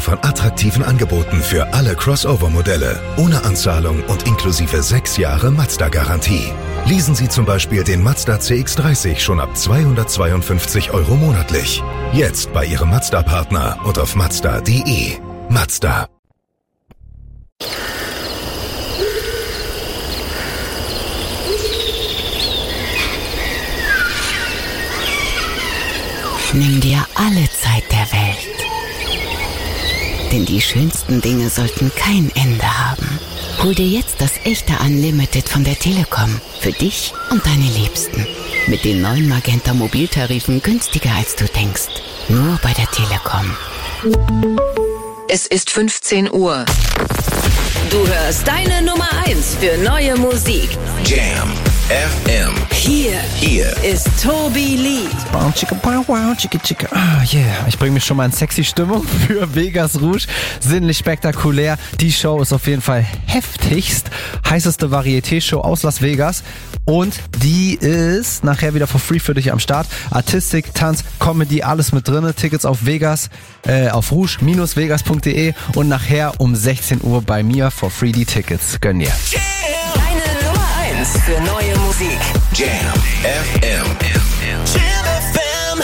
von attraktiven Angeboten für alle Crossover-Modelle. Ohne Anzahlung und inklusive 6 Jahre Mazda-Garantie. Leasen Sie zum Beispiel den Mazda CX-30 schon ab 252 € monatlich. Jetzt bei Ihrem Mazda-Partner und auf Mazda.de. Mazda. Nimm dir alle Zeit der Welt. Denn die schönsten Dinge sollten kein Ende haben. Hol dir jetzt das echte Unlimited von der Telekom. Für dich und deine Liebsten. Mit den neuen Magenta Mobiltarifen günstiger als du denkst. Nur bei der Telekom. Es ist 15 Uhr. Du hörst deine Nummer 1 für neue Musik. Jam FM. Hier ist Tobi Lee. Wow, chicka, chicka. Ah, yeah. Ich bringe mich schon mal in sexy Stimmung für Vegas Rouge. Sinnlich spektakulär. Die Show ist auf jeden Fall heftigst. Heißeste Varieté-Show aus Las Vegas. Und die ist nachher wieder for free für dich am Start. Artistik, Tanz, Comedy, alles mit drinne. Tickets auf Vegas, auf rouge-vegas.de und nachher um 16 Uhr bei mir for free die Tickets. Gönn dir. Deine Nummer 1 für neue Musik. Jam FM. Jam FM.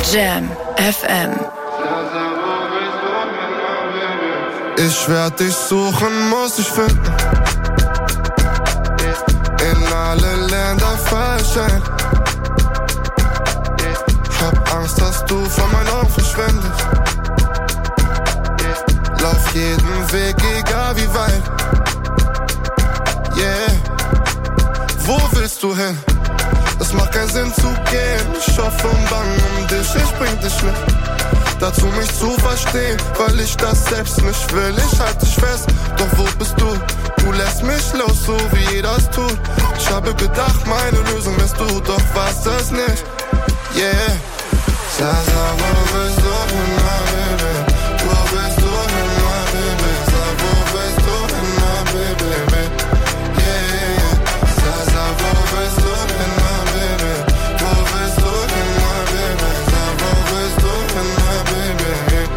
Jam FM. Ich werd dich suchen, muss ich finden. In alle Länder verschenkt. Hab Angst, dass du von meinen Augen verschwindest. Lauf jeden Weg, egal wie weit. Yeah. Wo willst du hin? Es macht keinen Sinn zu gehen. Ich hoffe und bange um dich, ich bring dich mit. Dazu mich zu verstehen, weil ich das selbst nicht will. Ich halte dich fest, doch wo bist du? Du lässt mich los, so wie jeder es tut. Ich habe gedacht, meine Lösung wärst du, doch warst es nicht. Yeah. Sag, wo bist du hin, my baby? Wo bist du hin, my baby? Sag, wo bist du hin, my baby? Yeah. Sag, wo bist du hin, my baby? Wo bist du hin, my baby? Sag, wo bist du hin, my baby?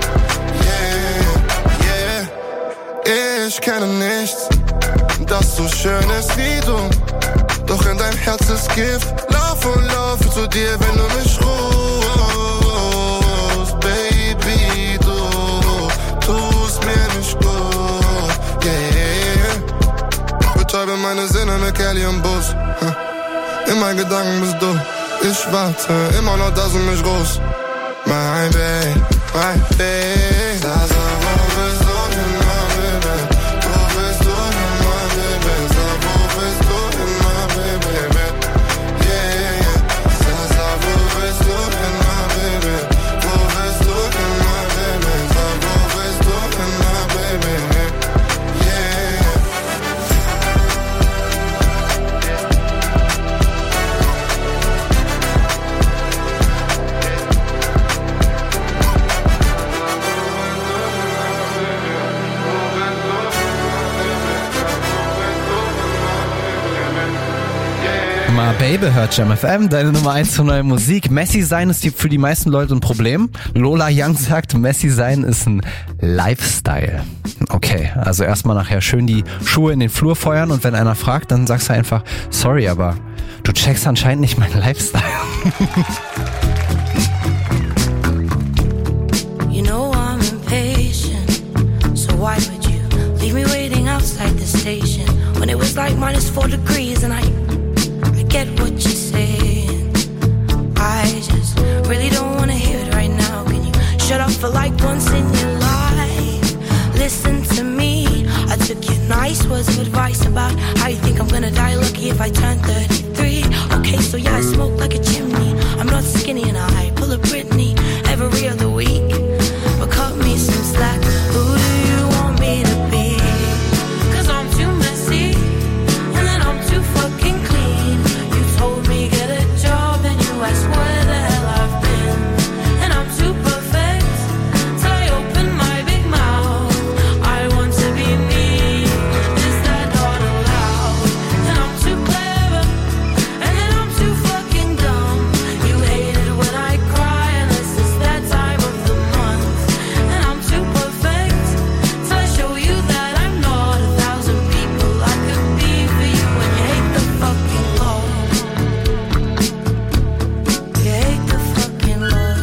Yeah, yeah. Ich kenne nichts, das so schön ist wie du. Doch in deinem Herz ist Gift. Lauf und laufe zu dir, wenn du mich rufst. Baby, du tust mir nicht gut. Yeah. Betäube meine Sinne mit Kelly und Bus. In meinen Gedanken bist du. Ich warte immer noch, dass du mich rufst. My baby, my baby. Sag, wo bist du hin, my baby? Wo bist du hin, my baby? Sag, wo bist du hin, my baby? Yeah. Sag, wo bist du hin, my baby? Wo bist du hin, my baby? Sag, wo bist du hin, my baby? Yeah. My Baby hört Jam FM, deine Nummer 1 für neue Musik. Messi sein ist für die meisten Leute ein Problem. Lola Young sagt, Messi sein ist ein Lifestyle. Okay, also erstmal nachher schön die Schuhe in den Flur feuern und wenn einer fragt, dann sagst du einfach, sorry, aber du checkst anscheinend nicht meinen Lifestyle. You know I'm impatient, so why would you leave me waiting outside the station when it was like -4 degrees and I get what you're saying. I just really don't wanna hear it right now. Can you shut up for like once in your life? Listen to me. I took your nice words of advice about how you think I'm gonna die lucky if I turn 33. Okay, so yeah, I smoke like a chimney. I'm not skinny and I pull a Britney every other week. But cut me some slack. Who do you want me to be? 'Cause I'm too messy and then I'm too fucking clean. You told me get a job and you asked where the hell I've been. And I'm too perfect till I open my big mouth. I want to be me. Is that not allowed? And I'm too clever and then I'm too fucking dumb. You hate it when I cry unless it's that time of the month. And I'm too perfect till I show you that I'm not 1,000 people I could be for you. And you hate the fucking law. You hate the fucking law.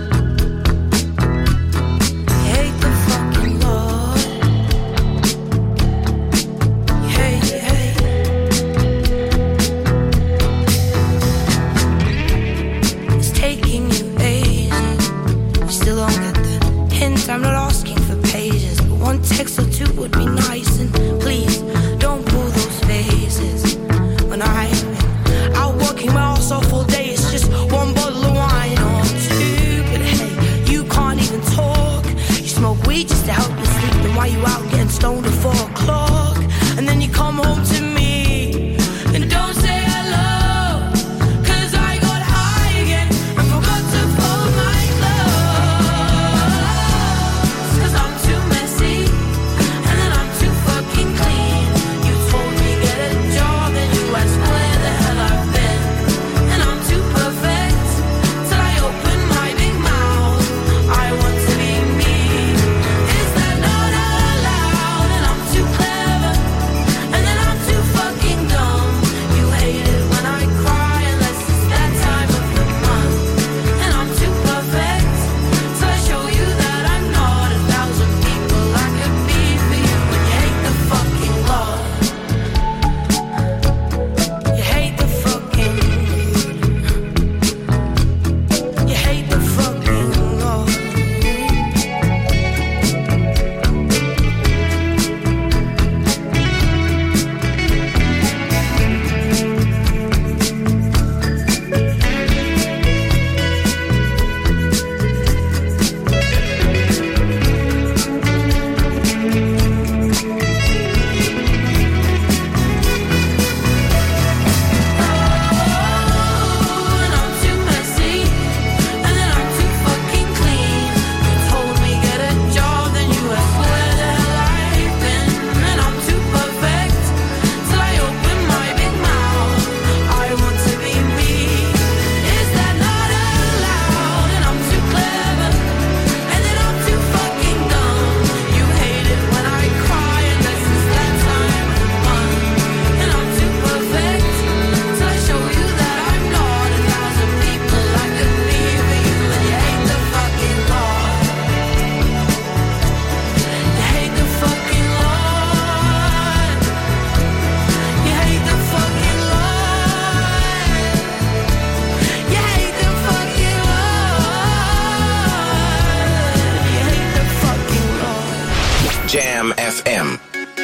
You hate the fucking law. You hate. It's taking you ages. You still don't get the hint. I'm not asking for pages, but one text or two would be nice. And please don't pull those faces. When I've been out working my ass off all day, it's just one bottle of wine or two. But hey, you can't even talk. You smoke weed just to help you sleep. Then why you out getting stoned at 4 o'clock? And then you come home to me and don't say hello. 'Cause I got high again and forgot to fold my clothes. 'Cause I'm too messy and then I'm too fucking clean. You told me get a job and you asked where the hell I've been. And I'm too perfect till I open my big mouth. I want to be me. Is that not allowed? And I'm too clever FM.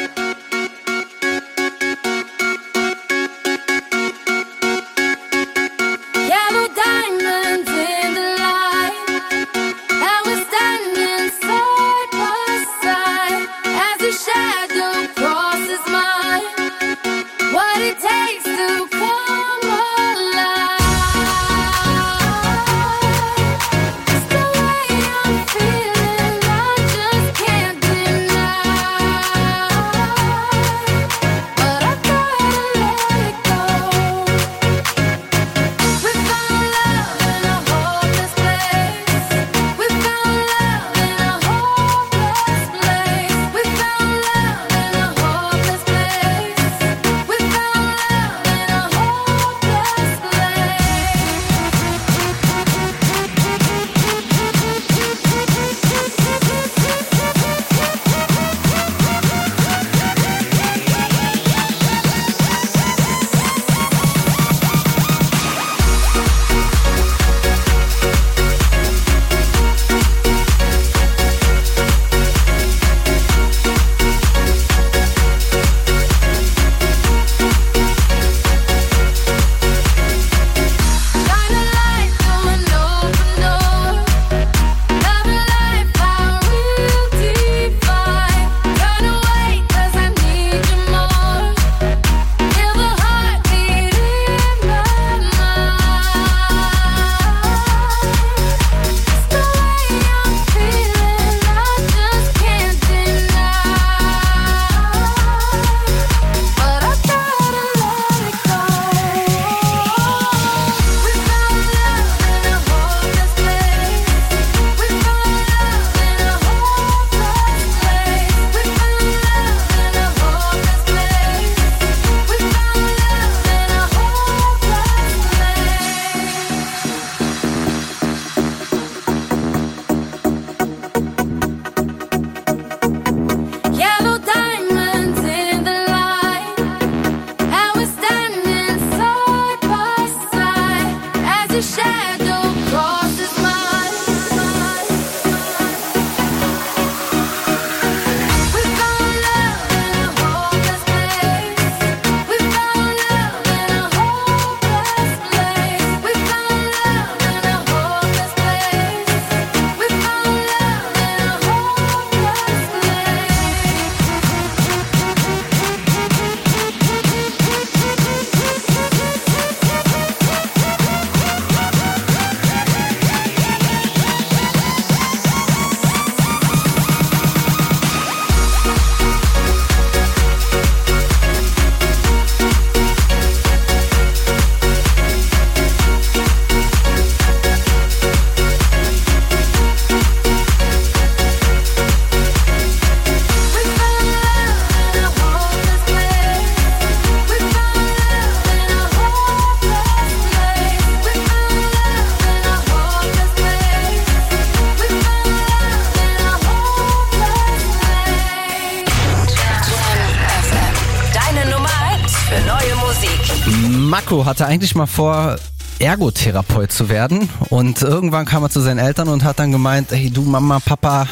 Marco hatte eigentlich mal vor, Ergotherapeut zu werden und irgendwann kam er zu seinen Eltern und hat dann gemeint, hey du Mama, Papa,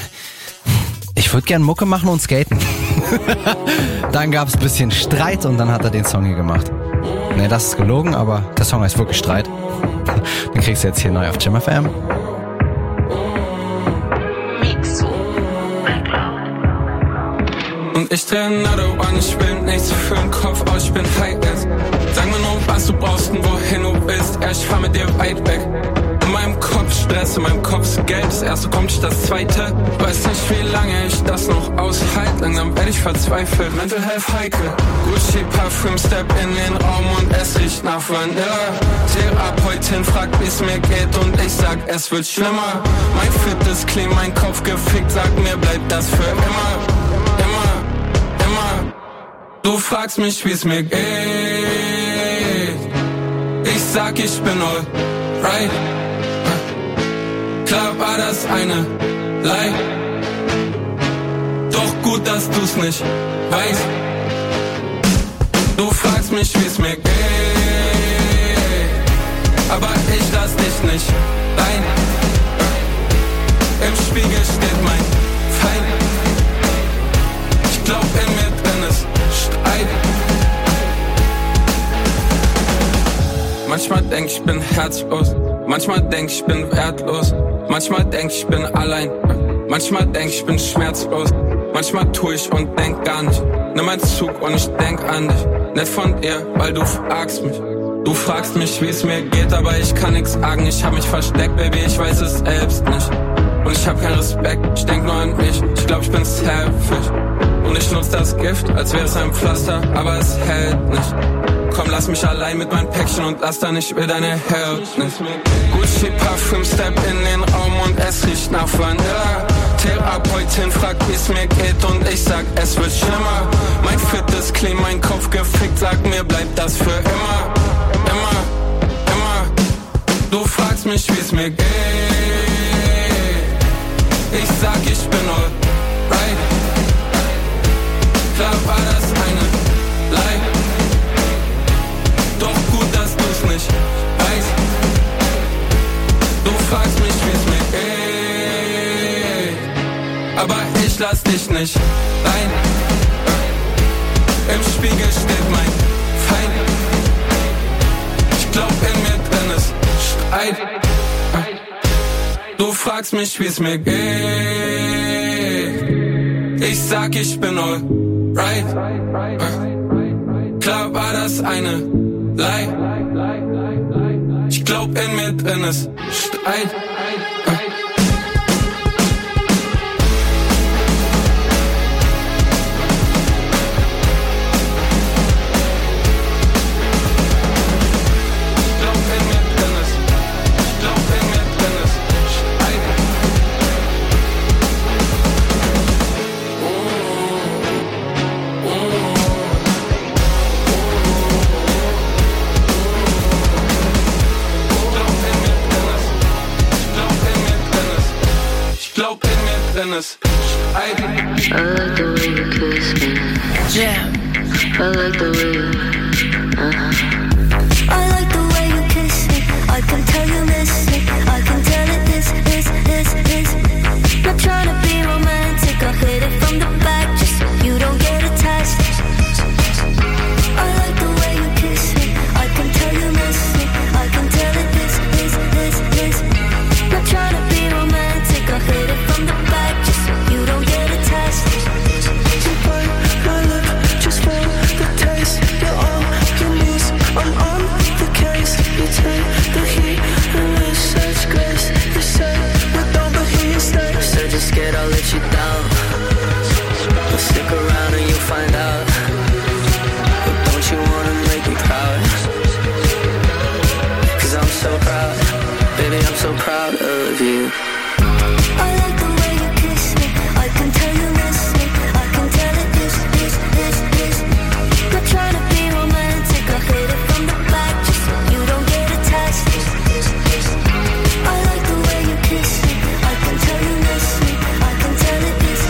ich würde gern Mucke machen und skaten. Dann gab es ein bisschen Streit und dann hat er den Song hier gemacht. Ne, das ist gelogen, aber der Song heißt wirklich Streit. Den kriegst du jetzt hier neu auf Jam FM. Und ich dreh another one, ich will nichts für den Kopf aus, ich bin high as. Sag mir nur, was du brauchst und wohin du willst, ich fahr mit dir weit weg. In meinem Kopf Stress, in meinem Kopf ist Geld, das erste kommt nicht das zweite. Weiß nicht, wie lange ich das noch aushalte, langsam werde ich verzweifelt. Mental Health heikel, Gucci Parfüm, Step in den Raum und es riecht nach Vanilla. Therapeutin fragt, wie's mir geht und ich sag, es wird schlimmer. Mein Fit ist clean, mein Kopf gefickt, sag mir, bleibt das für immer. Du fragst mich, wie's mir geht. Ich sag, ich bin alright. Klar war das eine Lie. Doch gut, dass du's nicht weißt. Du fragst mich, wie's mir geht. Aber ich lass dich nicht rein. Im Spiegel steht mein Feind. Ich glaub, denk ich bin herzlos. Manchmal denk ich bin wertlos. Manchmal denk ich bin allein. Manchmal denk ich bin schmerzlos. Manchmal tu ich und denk gar nicht. Nimm einen Zug und ich denk an dich. Nett von dir, weil du fragst mich. Du fragst mich, wie es mir geht, aber ich kann nix sagen. Ich hab mich versteckt, Baby, ich weiß es selbst nicht. Und ich hab keinen Respekt, ich denk nur an mich. Ich glaub, ich bin selfish. Und ich nutz das Gift, als wäre es ein Pflaster, aber es hält nicht. Komm, lass mich allein mit meinem Päckchen und lass dann nicht mit deiner Held nicht. Gucci Parfüm, Step in den Raum und es riecht nach Vanilla. Therapeutin fragt, wie's mir geht und ich sag, es wird schlimmer. Mein Fit ist clean, mein Kopf gefickt, sag mir, bleibt das für immer. Immer, immer. Du fragst mich, wie's mir geht. Ich sag, ich bin alright. Klar war das eine Lie. Doch gut, dass du's nicht weißt. Du fragst mich, wie's mir geht. Aber ich lass dich nicht rein. Im Spiegel steht mein Feind. Ich glaub, in mir drin ist Streit. Du fragst mich, wie's mir geht. Ich sag, ich bin alright. Klar war das eine Lie. Ich glaub, in mir drin ist Streit. I like the way you kiss me. Jam. I like the way you. I like the way you kiss me. I can tell you miss me. I can tell it is. Not trying to be romantic. I hit it from the back just so you don't get attached. I like the way you kiss me. I can tell you miss me. I can tell it is. Not trying to be romantic. I hit it from the back just so you don't get attached. You bite my lip just for the taste. You're all you lose. I'm on the case. You take the heat and with such grace. You say we don't, but here you stay. You said you're scared I'll let you down. But stick around and you'll find out. But don't you wanna make me proud? 'Cause I'm so proud. Baby, I'm so proud of you. I like the way you kiss me. I can tell you miss me. I can tell it is. Not trying to be romantic. I hit it from the back just so you don't get attached. I like the way you kiss me. I can tell you miss me. I can tell it is.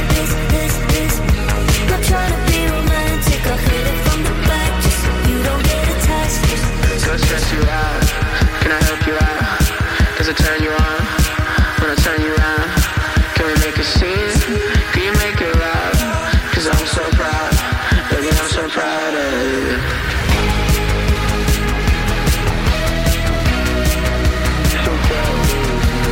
Not trying to be romantic. I hit it from the back just so you don't get attached. So I stress you out. Can I help you out? Does it turn you on? When I turn you around, can we make a scene? Can you make it loud? 'Cause I'm so proud, baby, I'm so proud of you. So proud of you.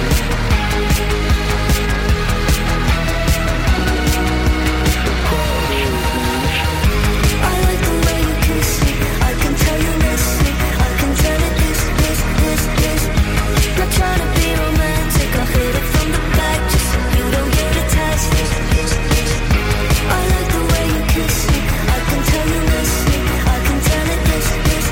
I like the way you kiss me. I can tell you miss me. I can tell it is. Not trying to be romantic. I hit it from the back just so you don't get attached. I like the way you kiss me. I can tell you miss me. I can tell it is.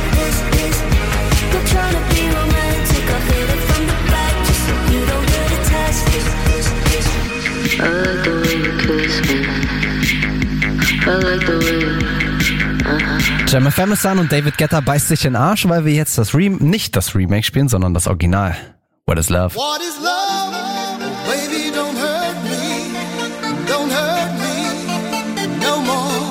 Not trying to be romantic. I hit it from the back just so you don't get attached. I like the way you kiss me. I like the way you. Jam FM ist an und David Guetta beißt sich in den Arsch, weil wir jetzt nicht das Remake spielen, sondern das Original. What is Love? What is love? Baby, don't hurt me. Don't hurt me no more.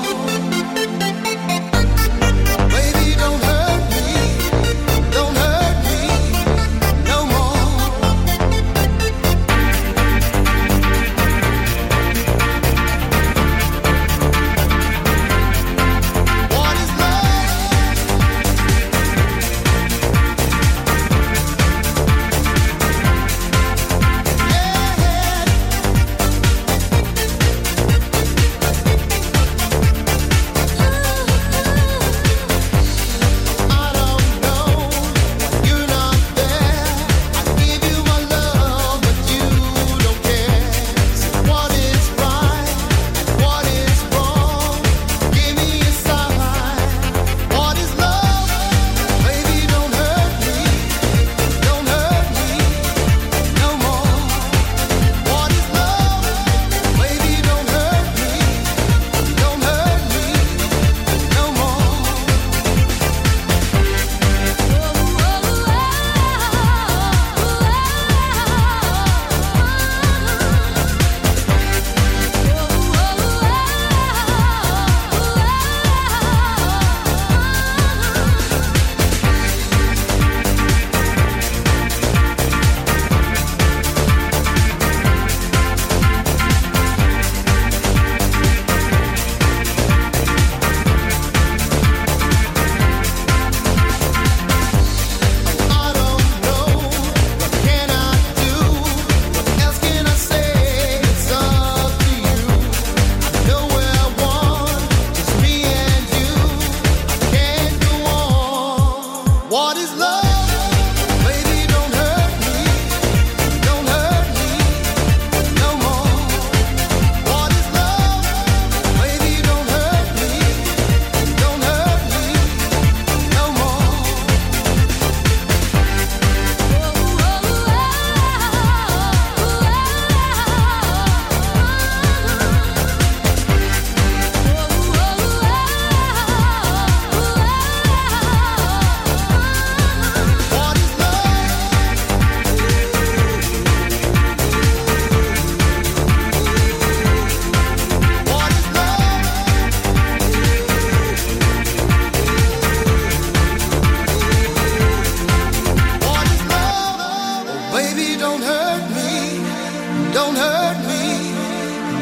Baby, don't hurt me. Don't hurt me no more. What is love?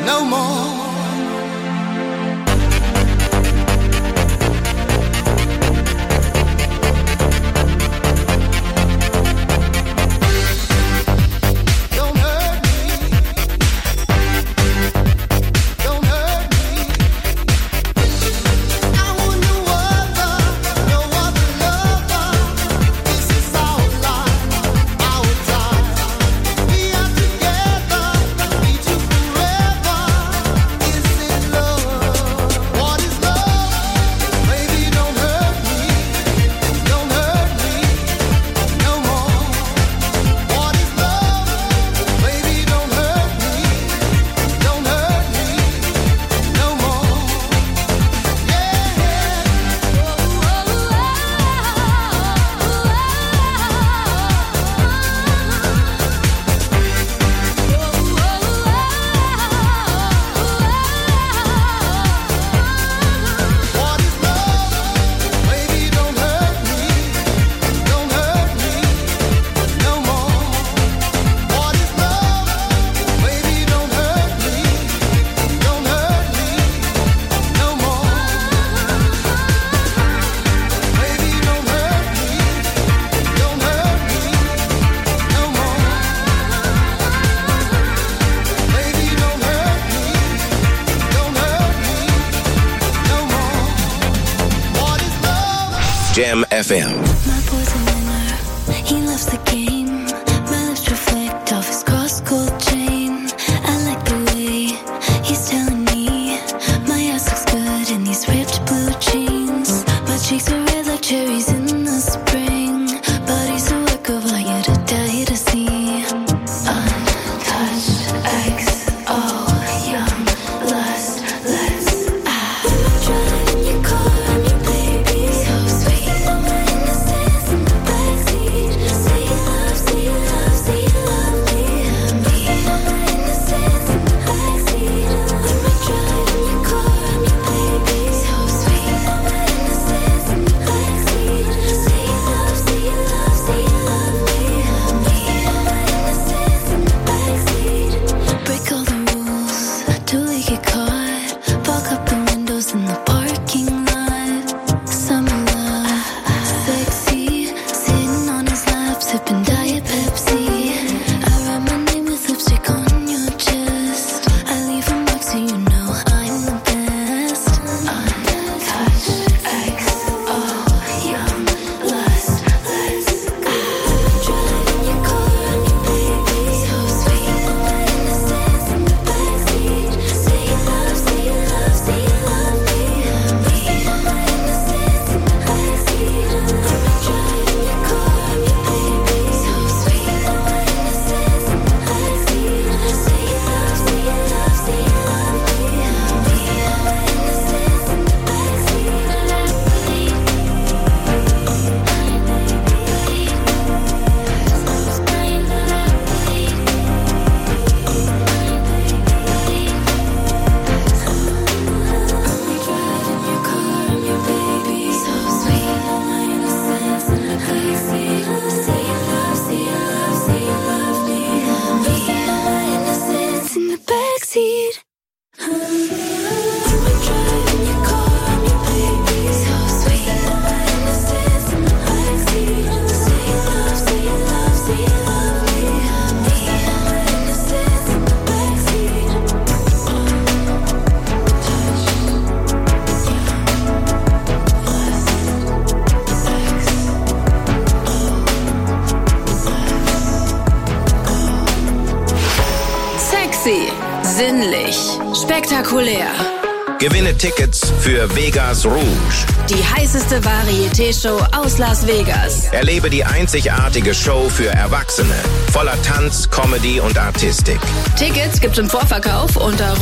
no more. Jam FM. My boy's a winner, he loves the game. My lips reflect off his cross-gold chain. I like the way he's telling me my ass looks good in these ripped blue jeans. My cheeks are red like cherries in the spring. Body's a work of art, you're to die to see. Untouched, XO, young, lust, let's drive in your car, I'm your baby. So sweet, all my innocence in the backseat. Say you love, say you love, say you love me. All my innocence in the backseat. I'ma drive in your car, I'm your baby. So sweet, all my innocence in the backseat. Say you love, say you love, say you love me. All my innocence in the backseat. Break all the rules, till we get caught. Fog up the windows in the parking lot. Summer love, sexy. Sitting on his lap, sipping Diet Pepsi. I write my name with lipstick on your chest. I leave a mark so you know I'm the best. Untouched, XO, young, lust, let's drive in your car, I'm your baby. So sweet, all my innocence in the backseat. Say you love, say you love, say you love me. All my innocence in the backseat. I'ma drive in your car, I'm your baby. So sweet, all my innocence in the backseat. Say you love, say you love, say you love me. All my innocence in the backseat. I'ma drive in your car, I'm your baby. So sweet, all my innocence in the backseat. Say you love, say you love, say you love me. All my innocence in the backseat. Sexy, sinnlich, spektakulär. Gewinne Tickets für Vegas Rouge. Die heißeste Varieté-Show aus Las Vegas. Erlebe die einzigartige Show für Erwachsene. Voller Tanz, Comedy und Artistik. Tickets gibt's im Vorverkauf unter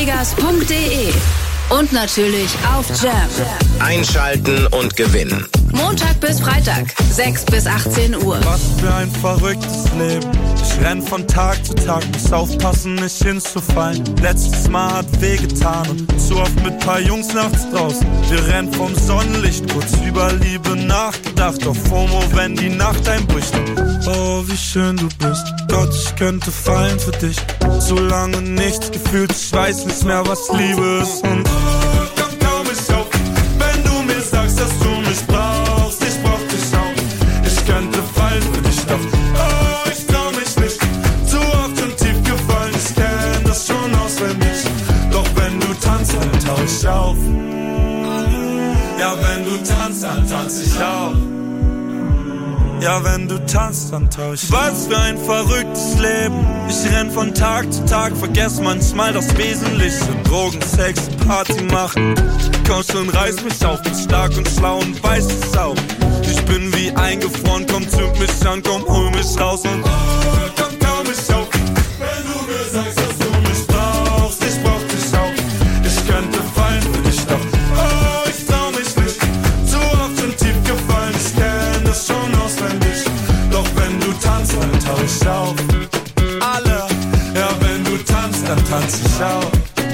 rouge-vegas.de. Und natürlich auf Jam. Einschalten und gewinnen. Montag bis Freitag, 6 bis 18 Uhr. Was für ein verrücktes Leben. Ich renn von Tag zu Tag, muss aufpassen, nicht hinzufallen. Letztes Mal hat wehgetan und zu oft mit paar Jungs nachts draußen. Wir rennen vom Sonnenlicht, kurz über Liebe nachgedacht. Auf FOMO, wenn die Nacht einbricht. Oh, wie schön du bist. Gott, ich könnte fallen für dich. So lange nichts gefühlt, ich weiß nicht mehr, was Liebe ist. Und komm kaum nicht auf, wenn du mir sagst, dass du mich brauchst. Ich brauch dich auch. Ich könnte fallen für dich, doch oh, ich trau mich nicht. Zu oft und tief gefallen, ich kenn das schon auswendig. Doch wenn du tanzt, dann tauch ich auf. Ja, wenn du tanzt, dann tanz ich auch. Ja, wenn du tanzt, dann tauch ich. Was für ein verrücktes Leben. Ich renn von Tag zu Tag, vergess manchmal das Wesentliche. Drogen, Sex, Party machen. Komm schon, reiß mich auf, bin stark und schlau und weiß es auch. Ich bin wie eingefroren, komm, zünd mich an, komm, hol mich raus und komm kaum nicht auf. Wenn du mir sagst, dass du mich brauchst, ich brauch dich auch. Ich könnte fallen für dich, doch oh, ich trau mich nicht. Zu oft und tief gefallen, ich kenn das schon auswendig. Doch wenn du tanzt, dann tauch ich auf. Alle, ja, wenn du tanzt, dann tanz ich auch.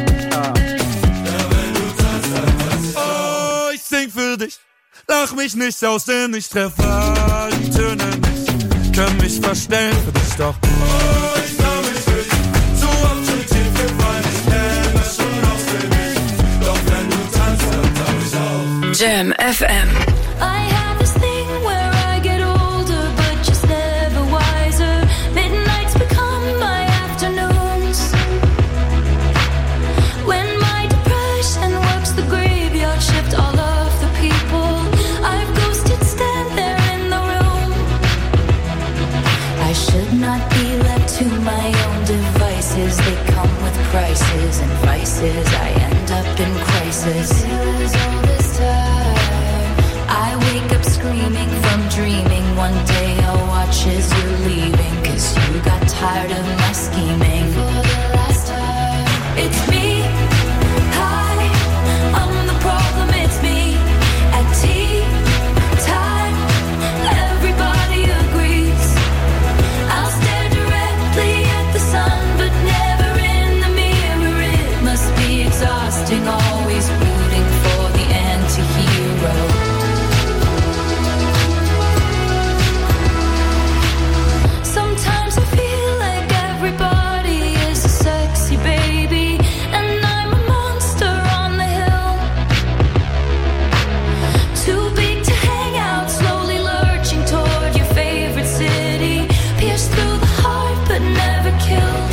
Für dich, lach mich nicht aus, denn ich treffe die Töne nicht. Können mich verstellen für dich, doch oh, ich trau mich nicht. So oft schon tief gefallen, ich kenn das schon auswendig. Doch wenn du tanzt, dann tauch ich auf. Jam FM. I have this thing where I get older, but just never wiser. Midnights become my afternoons. When my depression works the graveyard shift all of people, I've ghosted, stand there in the room. I should not be left to my own devices. They come with prices and vices. I end up in crisis. All this time, I wake up screaming from dreaming. One day I'll watch as you're leaving, 'cause you got tired of my scheming. For the last time, it's me. Hi, I'm the problem, it's me. Tea time, everybody agrees. I'll stare directly at the sun, but never in the mirror. It must be exhausting, always rooting for the anti-hero. Sometimes I feel like everybody is a sexy baby, and I'm a monster on the hill. Too big to hang out, slowly lurching toward your favorite city. Pierced through the heart, but never killed.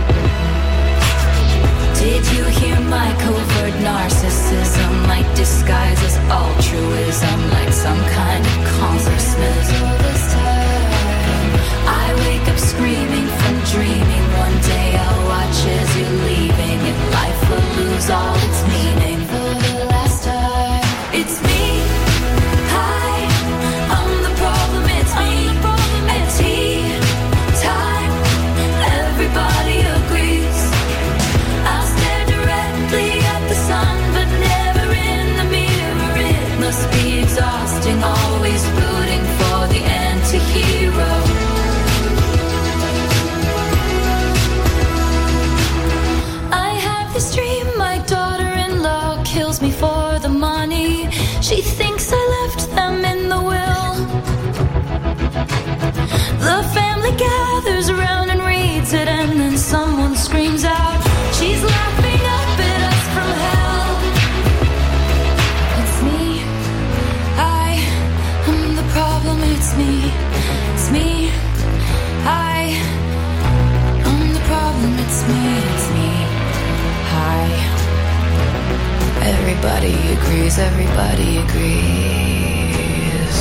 Did you hear my covert narcissism? Like disguise as altruism, like some kind of consciousness. All this time, I wake up screaming from dreaming. One day I'll watch as you're leaving, and life will lose all its meaning. For the last time, it's me. Hi, I'm the problem, it's me. At tea time, everybody agrees. I'll stare directly at the sun, but never in the mirror. It must be exhausting, always rooting for the anti-hero. I have this dream, my daughter-in-law kills me for the money. She thinks I left them in the will. The family gathers around and reads it, and then someone screams out, she's laughing up at us from hell. It's me. I'm the problem, it's me. It's me. I'm the problem, it's me. It's me. Hi. Everybody agrees, everybody agrees.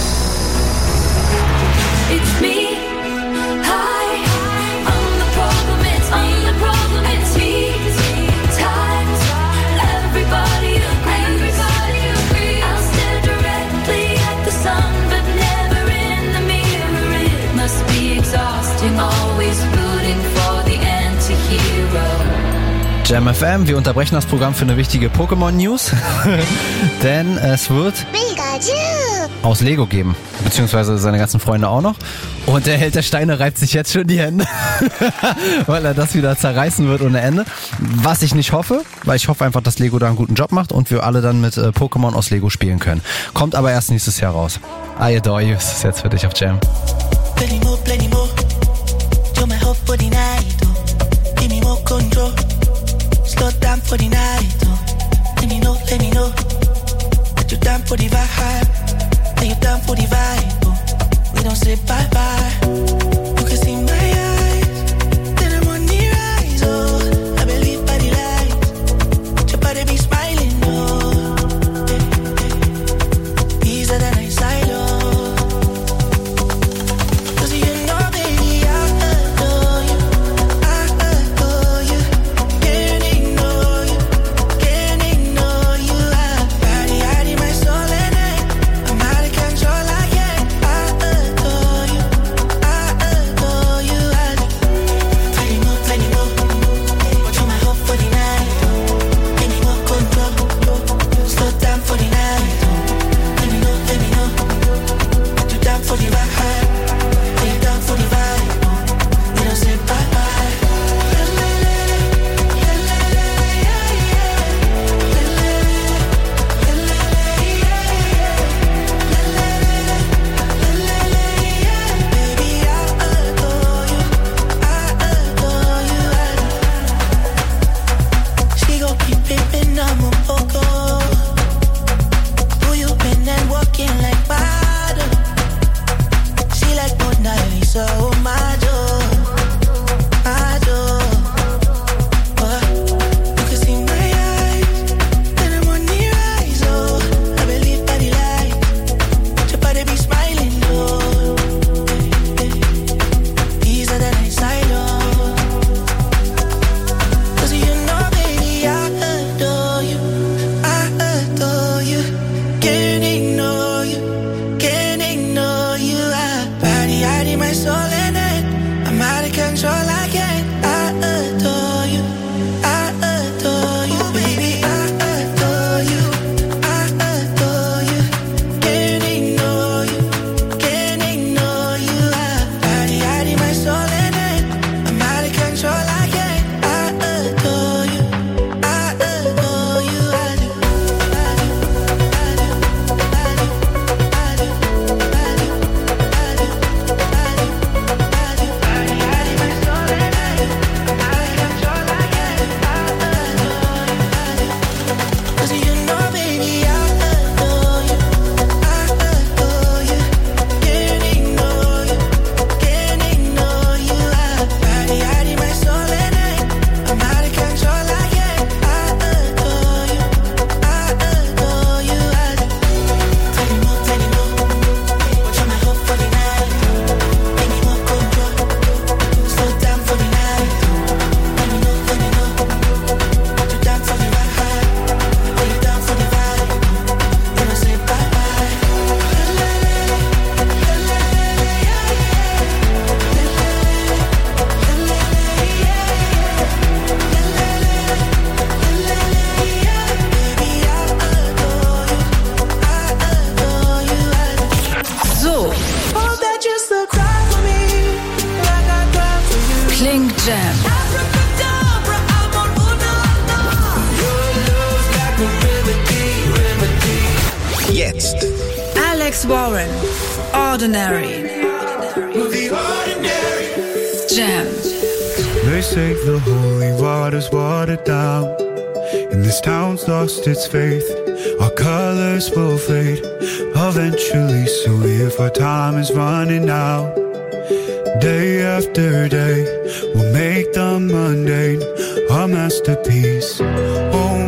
It's me. Hi, I'm the problem, it's me. I'm the problem, it's me. Time, everybody agrees. Everybody agrees. I'll stare directly at the sun, but never in the mirror. It must be exhausting, always rooting for the anti-hero. Jam FM, wir unterbrechen das Programm für eine wichtige Pokémon-News, denn es wird aus Lego geben, beziehungsweise seine ganzen Freunde auch noch. Und der Held der Steine reibt sich jetzt schon die Hände, weil er das wieder zerreißen wird ohne Ende. Was ich nicht hoffe, weil ich hoffe einfach, dass Lego da einen guten Job macht und wir alle dann mit Pokémon aus Lego spielen können. Kommt aber erst nächstes Jahr raus. I Adore You ist jetzt für dich auf Jam. Plenty more. You're my hope for the night. Oh. Give me more control. Slow down for the night. Oh. Let me know. That you're down for the vibe. That you're down for the vibe. Oh. We don't say bye-bye. You can see my eyes. Then I'm on the rise. Oh. I believe by the light. Your body be smiling. Oh. Easier than I silo. Jetzt Alex Warren, Ordinary. Jam. They say the holy water's watered down, and this town's lost its faith. Our colors will fade eventually, so if our time is running out, day after day, we'll make the mundane a masterpiece. Oh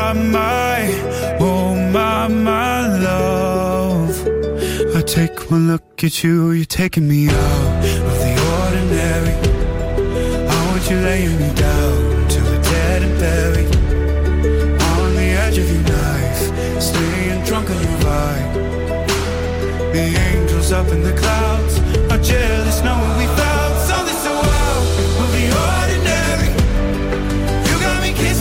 my love, I take one look at you, you're taking me out of the ordinary. I want you laying me down till we're dead and buried, on the edge of your knife, staying drunk on your vibe. The angels up in the clouds are jealous knowing we found something so wild of the ordinary. You got me kissing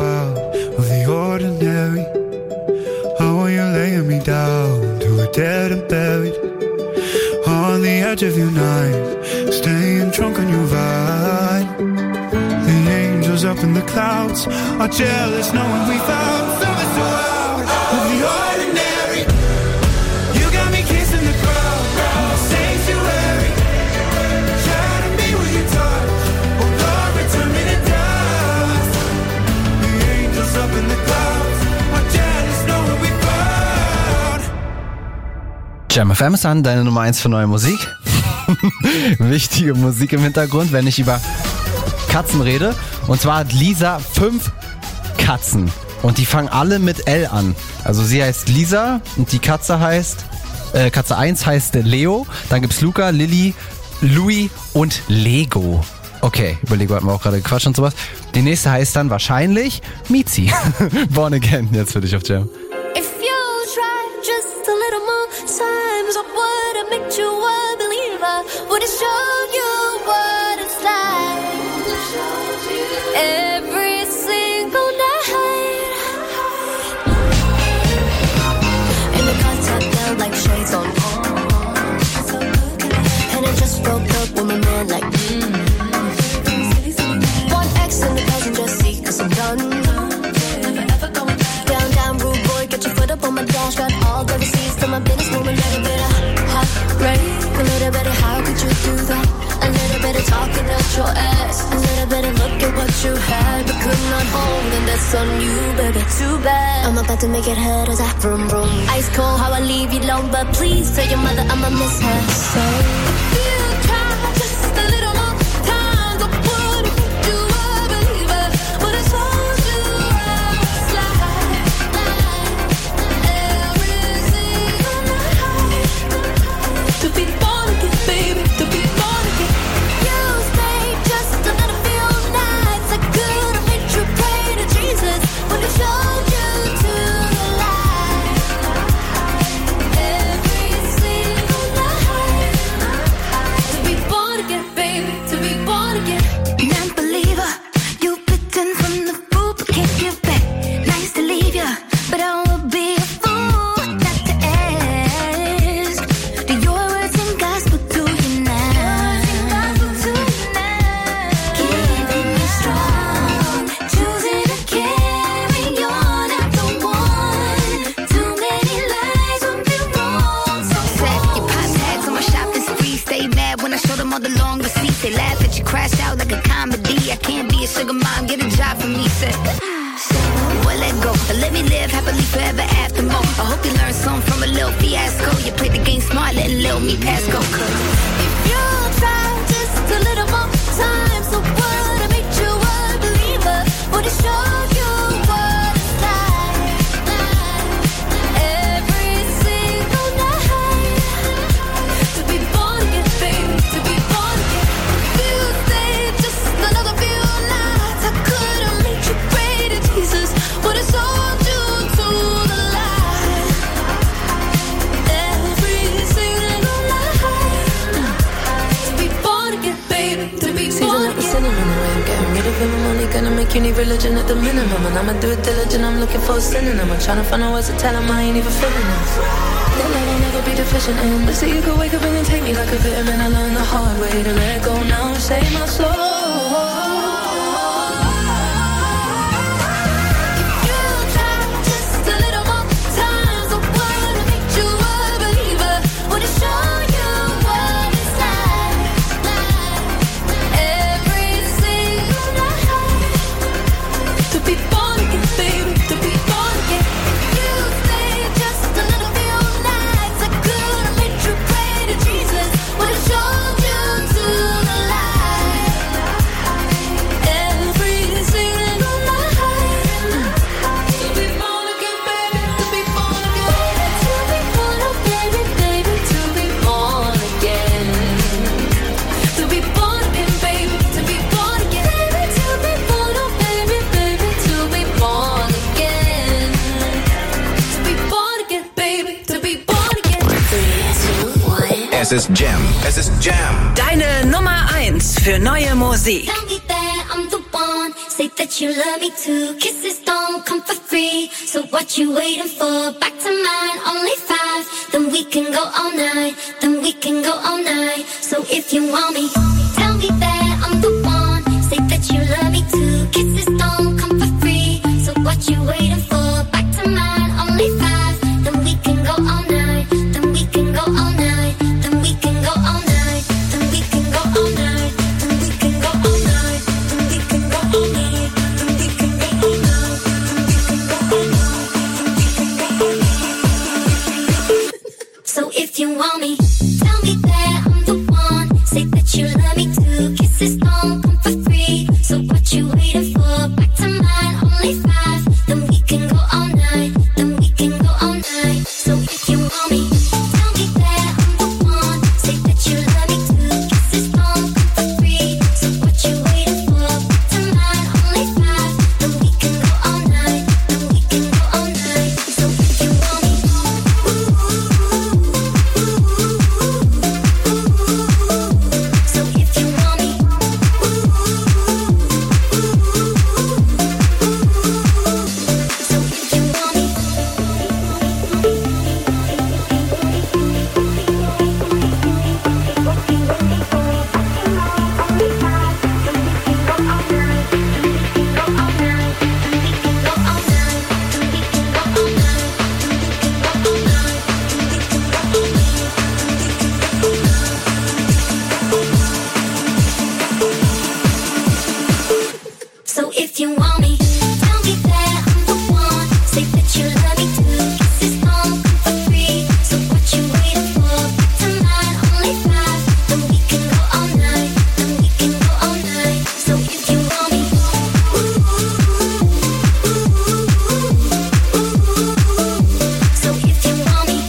out of the ordinary. How are you laying me down to a dead and buried? On the edge of your night, staying drunk on your vibe. The angels up in the clouds are jealous knowing we found something so out of the ordinary. You got me kissing the ground, sanctuary. Shadow me with your touch, oh Lord, return me to dust. The angels up in the clouds are jealous knowing we found. Jam FM ist an, deine Nummer 1 für neue Musik. Wichtige Musik im Hintergrund, wenn ich über Katzen rede. Und zwar hat Lisa 5 Katzen. Und die fangen alle mit L an. Also sie heißt Lisa und die Katze heißt, Katze 1 heißt Leo. Dann gibt's Luca, Lilly, Louis und Lego. Okay, über Lego hatten wir auch gerade gequatscht und sowas. Die nächste heißt dann wahrscheinlich Mizi. Born Again, jetzt für dich auf Jam. If you try just a little more times, I would have made you a believer. Would have shown you what it's like. Every single night. In the contact felt like shades on. And it just broke up with my man like One X in the passenger seat, cause I'm done. Down, rude boy, get your foot up on my dash. Got all the receipts to my business, move a little bit of hot rate. A little bit of how could you do that? A little bit of talking at your ass. A little bit of look at what you had but could not hold, and that's on you, baby, too bad. I'm about to make it hurt as I vroom vroom. Ice cold how I leave you alone, but please tell your mother I'ma miss her. So if you try just a little more time, I would have made you a believer. But I told you I was like every single night. To be born again, baby, to be born again. You stayed just another few nights. I could have made you pray to Jesus. Would have showed you to the light. Every single night. To be born again, baby, to be born again. Non-believer, you bitten from the fruit but can't give back. Nice to leave ya, but I would be a fool not to ask. Do your words and gospel to you now? Keeping you strong, choosing to carry on after one. Too many lies won't be wrong. So Set your pop tags on my shopping spree. Stay mad when I show them all the long receipts. They laugh at you, crash out like a comedy. I can't be a sugar mom, get a job for me. Said, well, let go, let me live happily forever after more. I hope you learned something from a little fiasco. You played the game smart, letting little me pass go. if you try just a little more time, so would have made you a believer. Would have showed you what it's like. Every single night. To be born again, baby, to be born again. You stayed just another few nights. I could have made you pray to Jesus. Would have sold you to the light. Every single night. To be born again, baby, to be born Season up the again. cinnamon away. I'm getting rid of him. I'm only gonna make you need religion at the minimum. And I'ma do it diligent. I'm looking for a synonym. I'm trying to find out ways to tell him I ain't even feeling this. That love will never be deficient in. But see, you could wake up and then take me like a vitamin. I learned the hard way to let go now and save my soul. You try just a little more time, so would have made you a believer. Would have shown you what it's like. Every single night. To be born again, baby, to be born again. You stayed just a little few nights. I could have made you pray to Jesus. Would have showed you to the light. Every single night. To be born again, baby, to be born again. To be born again, baby, to be born again. To be born again, baby, to be born again. To be born, oh baby, baby, to be born again. To be born again, baby, to be born again. 3, 2, 1. Es ist Jam. Es ist Jam. Deine Nummer 1 für neue Musik. Tell me that I'm the one. Say that you love me too. Kisses free. So what you waiting for? Back to mine, only 5. Then we can go all night. Then we can go all night. So if you want me, tell me that I'm the one. Say that you love me too. Kisses don't come for free. So what you waiting for? Back to mine, only 5. Then we can go all night. Then we can go all night. Then we can go all night. Then we can go all night. Then we can go all night. Then we can go all night. Then we can go all night. Then we can go all night. So if you want me, tell me that I'm the one. Say that you love me too. Kisses don't come for free. So what you waiting for? Back to mine, only 5. Then we can go all night. Then we can go all night. So if you want me, tell me that I'm the one. Say that you love me too. Kisses don't come for free. So what you waiting for? Back to mine, only 5. Then we can go all night. Then we can go all night. So if you want me, so if you want me, so if you want me, tell me that I'm the one. Say that you love me too. Kisses don't come for free. So what you waiting for? Back to mine, only 5. Then we can go all night. Then we can go all night. So if you want me, so if you want me,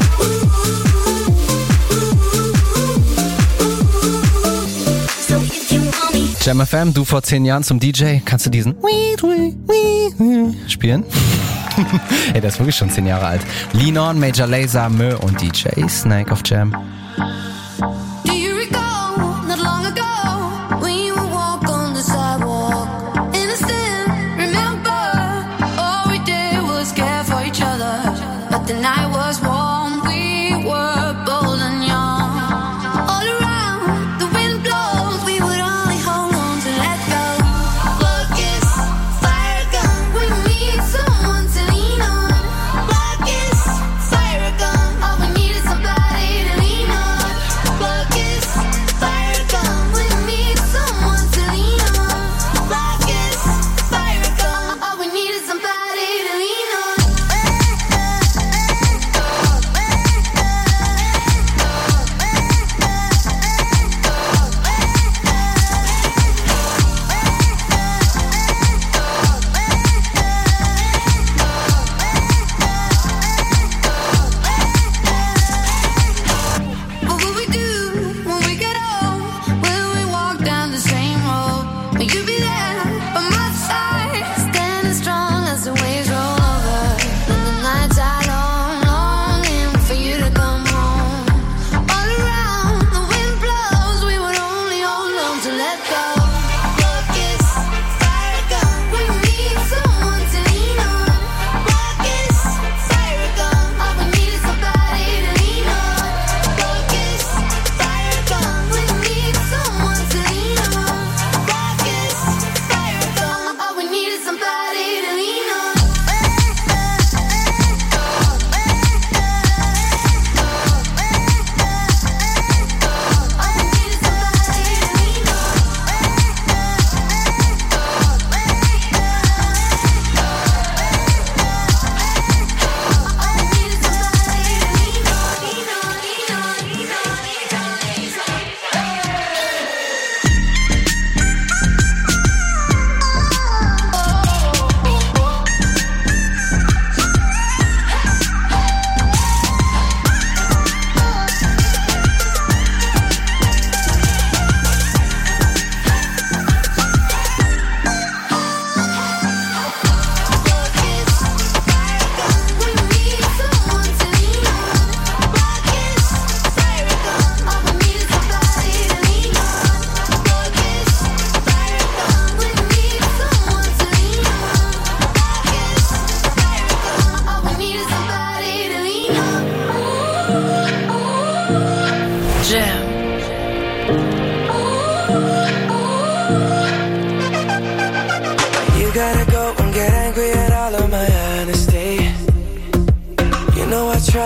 so if you want me. Jam FM, du vor 10 Jahren zum DJ. Kannst du diesen spielen? Ey, der ist wirklich schon 10 Jahre alt. Lean On, Major Lazer, Mö und DJ Snake auf Jam. Do you recall, not long ago, when you would walk on the sidewalk? Innocent, remember, all we did was care for each other. But the night was warm, we were bold and young. All around, the wind blows, we would only hold on to let go. Focus, fire gun, we need someone to lean on. Focus, fire gun, all we need is somebody to lean on. Focus, fire gun, we need someone to lean on. Focus, fire gun, all we need is somebody to lean on.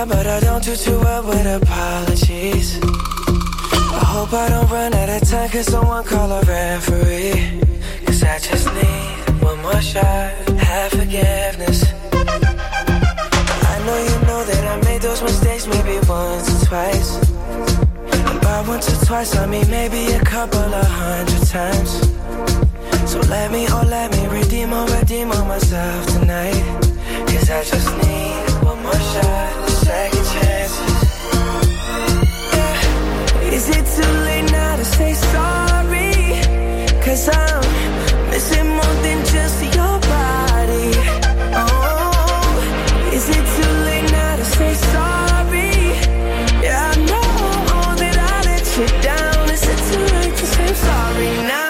try, but I don't do too well with apologies. I hope I don't run out of time, cause someone call a referee. Cause I just need one more shot, have forgiveness. I know you know that I made those mistakes maybe once or twice. And by once or twice I mean maybe a couple of 100 times. So let me redeem on myself tonight. Cause I just need one more shot, second chances. Yeah. Is it too late now to say sorry? Cause I'm missing more than just your body. Oh, is it too late now to say sorry? Yeah, I know that I let you down. Is it too late to say sorry now?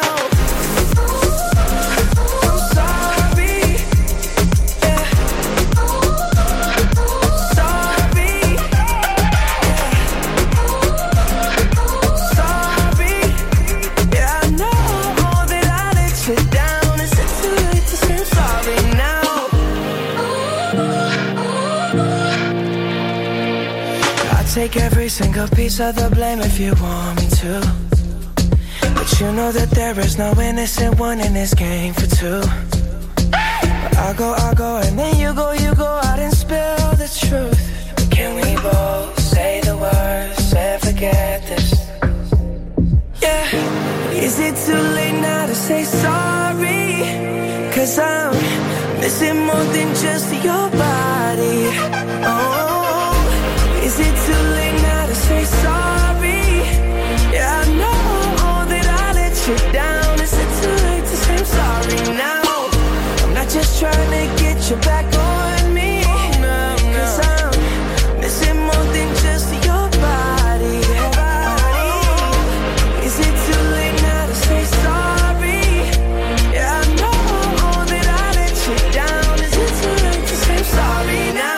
Take every single piece of the blame if you want me to. But you know that there is no innocent one in this game for two. But I go, and then you go out and spill the truth. But can we both say the words and forget this? Yeah. Is it too late now to say sorry? Cause I'm missing more than just your body. Oh, is it too late now to say sorry? Yeah, I know that I let you down. Is it too late to say I'm sorry now? I'm not just trying to get you back on me. Cause I'm missing more than just your body. Is it too late now to say sorry? Yeah, I know that I let you down. Is it too late to say I'm sorry now?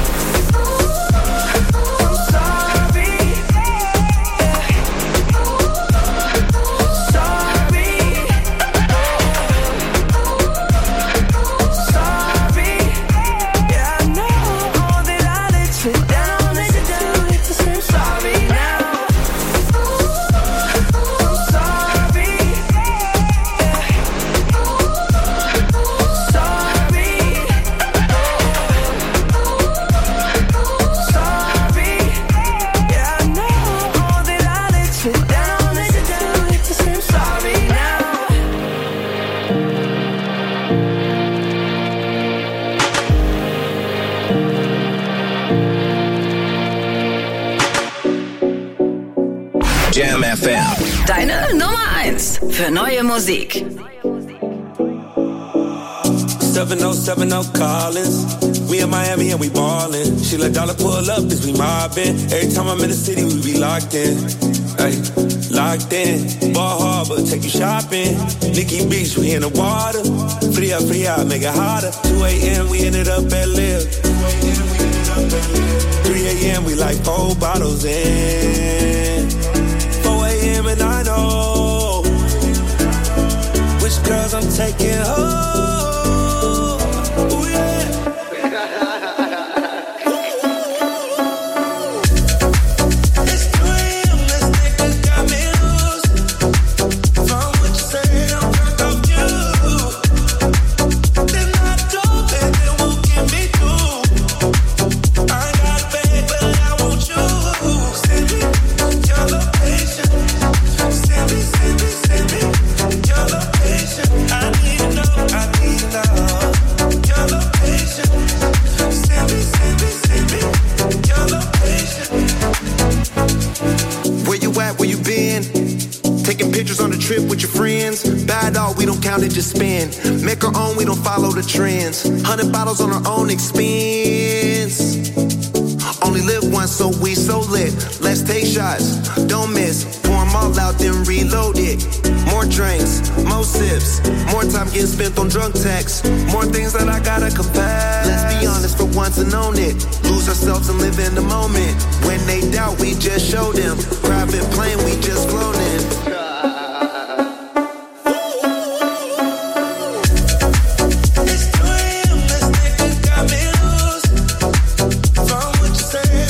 Jam FM. Deine Nummer 1 für neue Musik. 7070 Collins. We in Miami and we ballin'. She let dollar pull up as we mobbin'. Every time I'm in the city, we be locked in. Ay, locked in. Ball Harbor, take you shopping. Nikki Beach, we in the water. Free up, make it hotter. 2 a.m., we ended up at Live. 3 a.m., we like 4 bottles in. 4 a.m. and I know which girls I'm taking home. With your friends, buy it all, we don't count it, just spend. Make our own, we don't follow the trends. 100 bottles on our own expense. Only live once, so we so lit. Let's take shots, don't miss. Pour them all out, then reload it. More drinks, more sips. More time getting spent on drunk texts. More things that I gotta confess. Let's be honest for once and own it. Lose ourselves and live in the moment. When they doubt, we just show them. Private plane, we just flown in. Say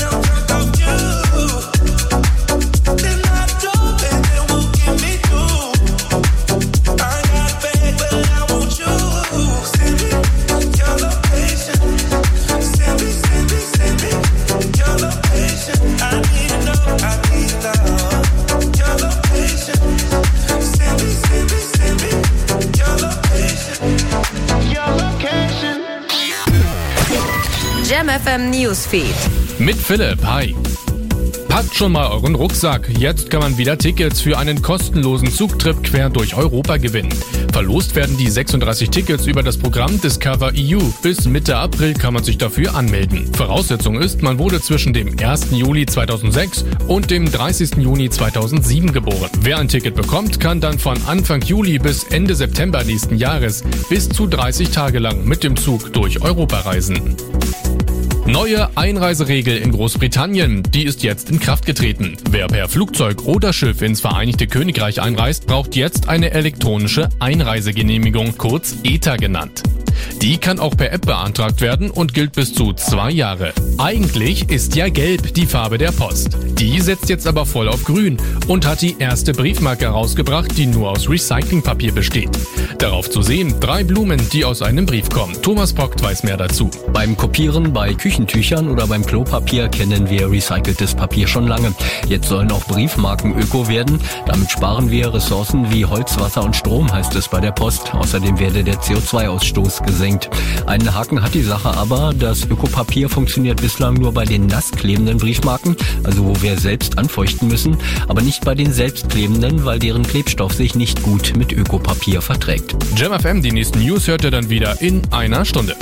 Jam FM Newsfeed. Mit Philipp, hi. Packt schon mal euren Rucksack. Jetzt kann man wieder Tickets für einen kostenlosen Zugtrip quer durch Europa gewinnen. Verlost werden die 36 Tickets über das Programm Discover EU. Bis Mitte April kann man sich dafür anmelden. Voraussetzung ist, man wurde zwischen dem 1. Juli 2006 und dem 30. Juni 2007 geboren. Wer ein Ticket bekommt, kann dann von Anfang Juli bis Ende September nächsten Jahres bis zu 30 Tage lang mit dem Zug durch Europa reisen. Neue Einreiseregel in Großbritannien, die ist jetzt in Kraft getreten. Wer per Flugzeug oder Schiff ins Vereinigte Königreich einreist, braucht jetzt eine elektronische Einreisegenehmigung, kurz ETA genannt. Die kann auch per App beantragt werden und gilt bis zu 2 Jahre. Eigentlich ist ja gelb die Farbe der Post. Die setzt jetzt aber voll auf grün und hat die erste Briefmarke herausgebracht, die nur aus Recyclingpapier besteht. Darauf zu sehen 3 Blumen, die aus einem Brief kommen. Thomas Pockt weiß mehr dazu. Beim Kopieren bei Küchentüchern oder beim Klopapier kennen wir recyceltes Papier schon lange. Jetzt sollen auch Briefmarken öko werden. Damit sparen wir Ressourcen wie Holz, Wasser und Strom, heißt es bei der Post. Außerdem werde der CO2-Ausstoß gesenkt. Einen Haken hat die Sache aber. Das Ökopapier funktioniert bislang nur bei den nassklebenden Briefmarken, also wo wir selbst anfeuchten müssen, aber nicht bei den selbstklebenden, weil deren Klebstoff sich nicht gut mit Ökopapier verträgt. Jam FM, die nächsten News hört ihr dann wieder in einer Stunde.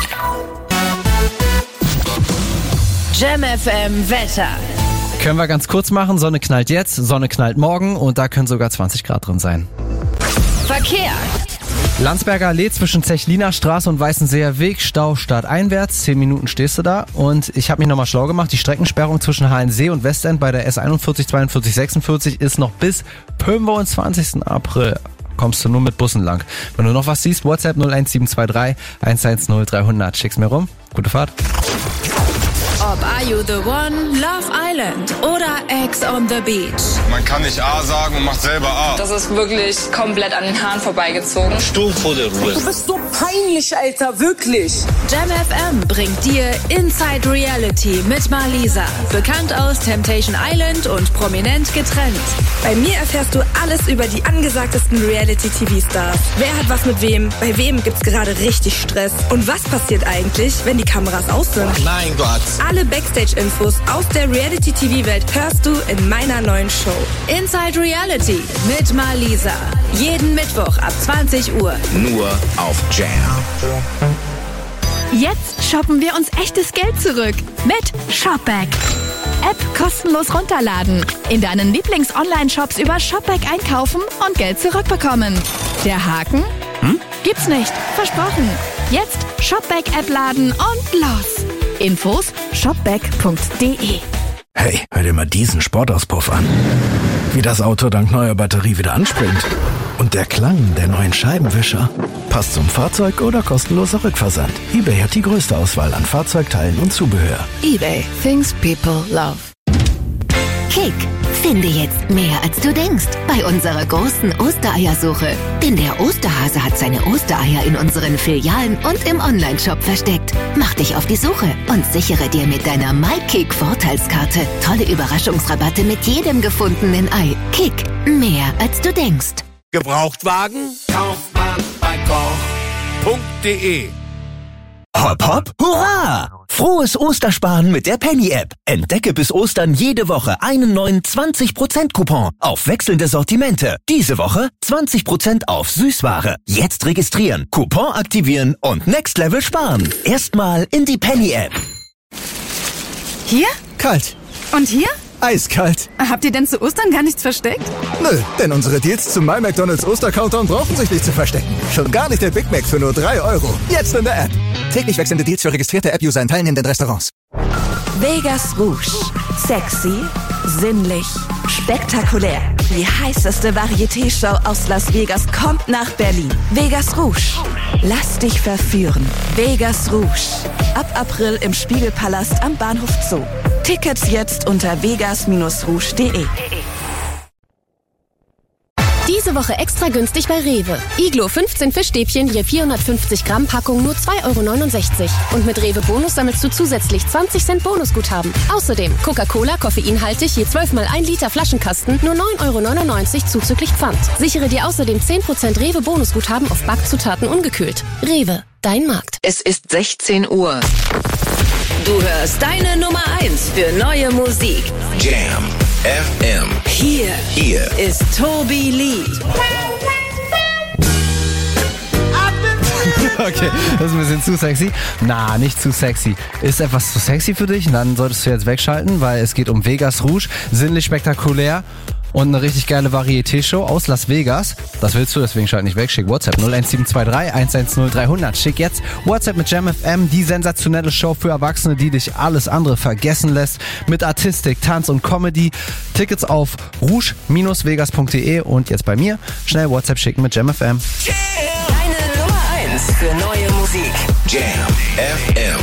Jam FM Wetter. Können wir ganz kurz machen. Sonne knallt jetzt, Sonne knallt morgen und da können sogar 20 Grad drin sein. Verkehr. Landsberger Allee zwischen Zechliner Straße und Weißenseer Weg, Stau starteinwärts. 10 Minuten stehst du da. Und ich habe mich nochmal schlau gemacht. Die Streckensperrung zwischen Hallensee und Westend bei der S41, 42, 46 ist noch bis 25. April. Kommst du nur mit Bussen lang. Wenn du noch was siehst, WhatsApp 01723 110 300. Schick's mir rum. Gute Fahrt. Ob Are You The One, Love Island oder Ex on the Beach. Man kann nicht A sagen und macht selber A. Das ist wirklich komplett an den Haaren vorbeigezogen. Stuhl vor der Ruhe. Du bist so peinlich, Alter, wirklich. Jam FM bringt dir Inside Reality mit Marlisa. Bekannt aus Temptation Island und prominent getrennt. Bei mir erfährst du alles über die angesagtesten Reality-TV-Stars. Wer hat was mit wem? Bei wem gibt's gerade richtig Stress? Und was passiert eigentlich, wenn die Kameras aus sind? Mein Gott. Alle Backstage-Infos aus der Reality-TV-Welt hörst du in meiner neuen Show. Inside Reality mit Marlisa. Jeden Mittwoch ab 20 Uhr. Nur auf Jam. Jetzt shoppen wir uns echtes Geld zurück mit Shopback. App kostenlos runterladen. In deinen Lieblings-Online-Shops über Shopback einkaufen und Geld zurückbekommen. Der Haken? Gibt's nicht. Versprochen. Jetzt Shopback-App laden und los. Infos shopback.de. Hey, hör dir mal diesen Sportauspuff an. Wie das Auto dank neuer Batterie wieder anspringt. Und der Klang der neuen Scheibenwischer. Passt zum Fahrzeug oder kostenloser Rückversand. eBay hat die größte Auswahl an Fahrzeugteilen und Zubehör. eBay. Things people love. Kick. Finde jetzt mehr, als du denkst, bei unserer großen Ostereiersuche. Denn der Osterhase hat seine Ostereier in unseren Filialen und im Onlineshop versteckt. Mach dich auf die Suche und sichere dir mit deiner MyKick-Vorteilskarte tolle Überraschungsrabatte mit jedem gefundenen Ei. Kick. Mehr, als du denkst. Gebrauchtwagen? Kauft man bei koch.de. Hopp, hopp, hurra! Frohes Ostersparen mit der Penny-App. Entdecke bis Ostern jede Woche einen neuen 20%-Coupon auf wechselnde Sortimente. Diese Woche 20% auf Süßware. Jetzt registrieren, Coupon aktivieren und Next Level sparen. Erstmal in die Penny-App. Hier? Kalt. Und hier? Eiskalt. Habt ihr denn zu Ostern gar nichts versteckt? Nö, denn unsere Deals zum My McDonald's Oster-Countdown brauchen sich nicht zu verstecken. Schon gar nicht der Big Mac für nur 3 €. Jetzt in der App. Täglich wechselnde Deals für registrierte App-User in teilnehmenden Restaurants. Vegas Rouge. Sexy, sinnlich, spektakulär. Die heißeste Varieté-Show aus Las Vegas kommt nach Berlin. Vegas Rouge. Lass dich verführen. Vegas Rouge. Ab April im Spiegelpalast am Bahnhof Zoo. Tickets jetzt unter vegas-rouge.de. Diese Woche extra günstig bei Rewe. Iglo 15 Fischstäbchen je 450 Gramm Packung nur 2,69 €. Und mit Rewe Bonus sammelst du zusätzlich 20 Cent Bonusguthaben. Außerdem Coca-Cola koffeinhaltig je 12 mal 1 Liter Flaschenkasten nur 9,99 € zuzüglich Pfand. Sichere dir außerdem 10% Rewe Bonusguthaben auf Backzutaten ungekühlt. Rewe, dein Markt. Es ist 16 Uhr. Du hörst deine Nummer 1 für neue Musik. Jam FM. Hier ist Toby Lee. Okay, das ist ein bisschen zu sexy. Na, nicht zu sexy. Ist etwas zu sexy für dich? Dann solltest du jetzt wegschalten, weil es geht um Vegas Rouge. Sinnlich spektakulär. Und eine richtig geile Varieté-Show aus Las Vegas. Das willst du, deswegen schalt nicht weg. Schick WhatsApp 01723 110 300. Schick jetzt WhatsApp mit Jam FM, die sensationelle Show für Erwachsene, die dich alles andere vergessen lässt. Mit Artistik, Tanz und Comedy. Tickets auf rouge-vegas.de. Und jetzt bei mir schnell WhatsApp schicken mit Jam FM. Deine Nummer 1 für neue Musik. Jam FM.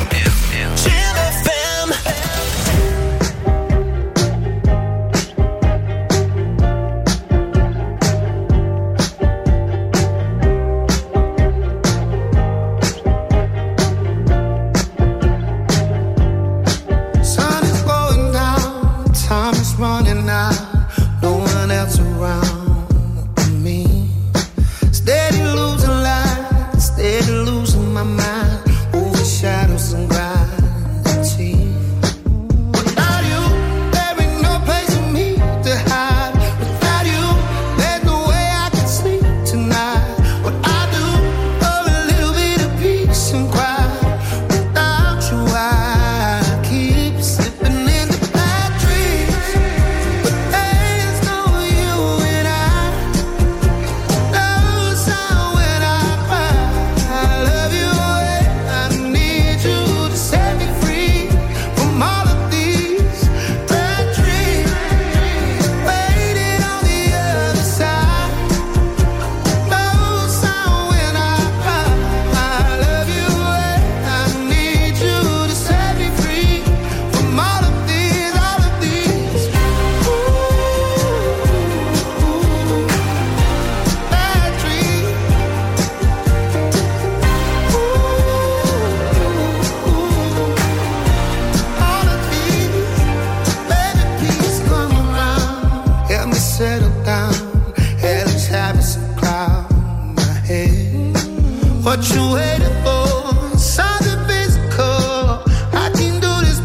What you waiting for? Something physical. I can do this